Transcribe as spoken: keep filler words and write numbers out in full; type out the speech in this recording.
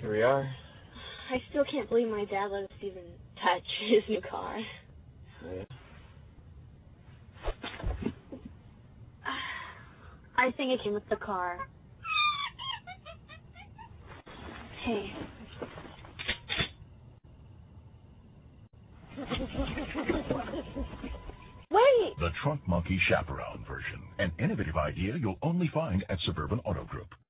Here we are. I still can't believe my dad let us even touch his new car. Yeah. I think it came with the car. Hey. Wait! The Trunk Monkey Chaperone version. An innovative idea you'll only find at Suburban Auto Group.